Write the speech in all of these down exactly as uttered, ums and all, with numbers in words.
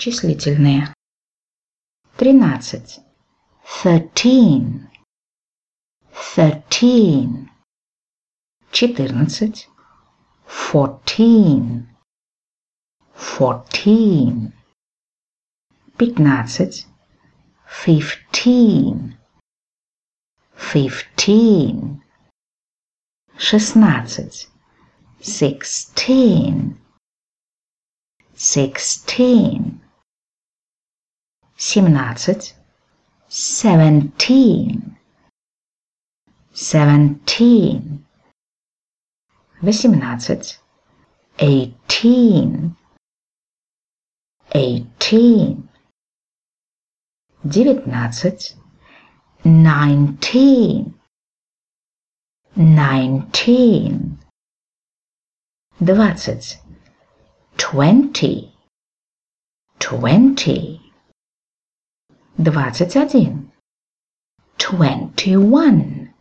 Числительные. Тринадцать. Thirteen. Thirteen. Четырнадцать. Fourteen. Fourteen. Пятнадцать. Fifteen. Fifteen. Шестнадцать. Sixteen. Sixteen. Семнадцать. Seventeen. Seventeen. Восемнадцать. Eighteen. Eighteen. Девятнадцать. Nineteen. Nineteen. Двадцать. Twenty. Twenty. Двадцать один. Twenty-one.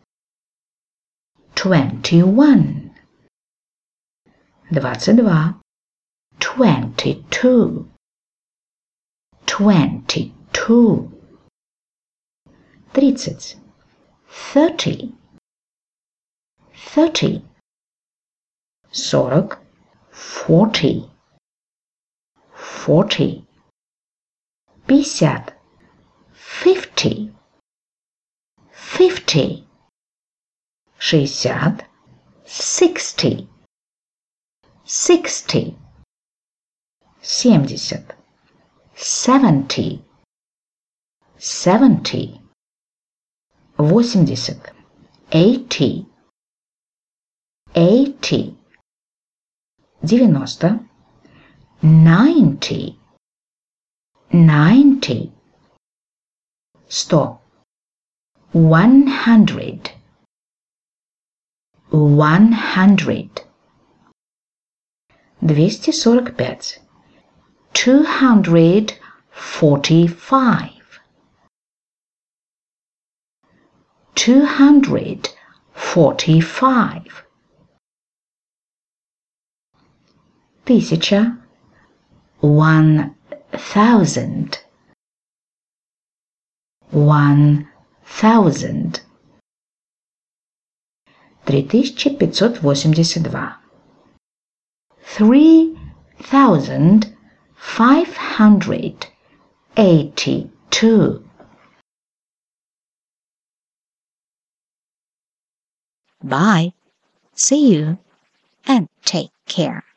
Twenty-one. Двадцать два. Twenty-two. Twenty-two. Тридцать. Thirty. Thirty. Сорок. Forty. Forty. Пятьдесят. Fifty. Fifty. Шестьдесят. Sixty. Sixty. Семьдесят. Seventy. Seventy. Восемьдесят. Eighty. Eighty. Девяносто. Ninety. Ninety. Сто. One hundred. One hundred. Двести сорок пять. Two hundred forty-five. Two hundred forty-five. Тысяча. One thousand. One thousand. Три тысячи пятьсот восемьдесят два. Three thousand five hundred eighty-two. Bye. See you and take care.